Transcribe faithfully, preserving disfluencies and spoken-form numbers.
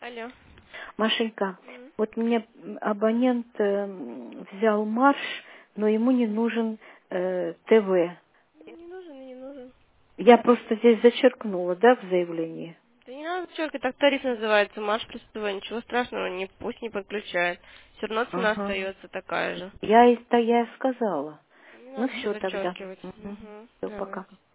Алло. Машенька, М. вот мне абонент э, взял марш, но ему не нужен э, ТВ. Не нужен и не нужен. Я просто здесь зачеркнула, да, в заявлении? Да не надо черкать, так тариф называется, марш плюс ТВ, ничего страшного, не, пусть не подключает. Все равно цена Ага. остается такая же. Я и, да, я и сказала. Не Ну надо все все тогда. зачеркивать. Угу. Угу. Все, пока. Давайте.